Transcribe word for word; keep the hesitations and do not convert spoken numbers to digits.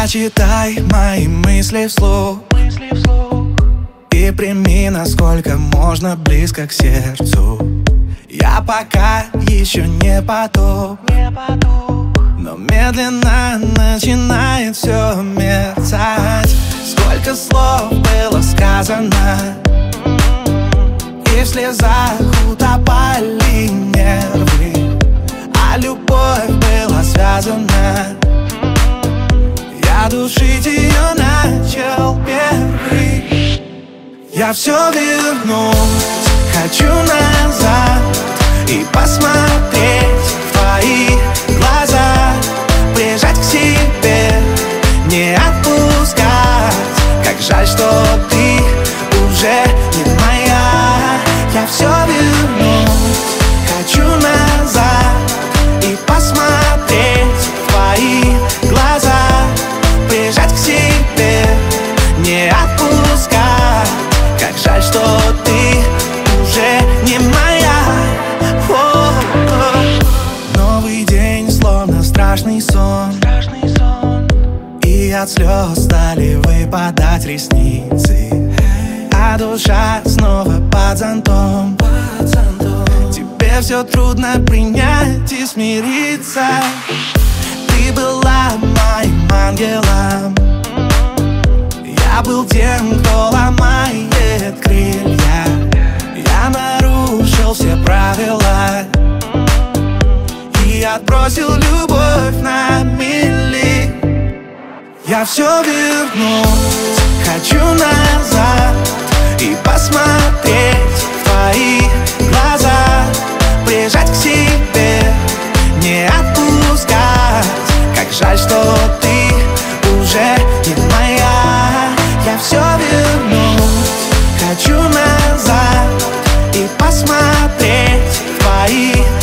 Прочитай мои мысли вслух и прими, насколько можно близко к сердцу. Я пока еще не потух, но медленно начинает все мерцать. Сколько слов было сказано, и в слезах утопали нервы, а любовь была связана. Я душить ее начал первый. Я все вернуть хочу назад и посмотреть в твои глаза, прижать к себе, не отпускать. Как жаль, что ты уже не моя. Я все вернуть хочу назад и посмотреть в твои глаза, прижать к себе, не отпускать. Как жаль, что ты уже не моя. О-о-о. Новый день, словно страшный сон, и от слез стали выпадать ресницы, а душа снова под зонтом. Тебе все трудно принять и смириться. Ты была моим ангелом, я был тем, кто ломает крылья. Я нарушил все правила и отбросил любовь на мили. Я все вернуть хочу назад и посмотреть в твои глаза, прижать к себе, не отпускать. Как жаль, что ты уже не моя. Я все вернуть хочу назад и посмотреть в твои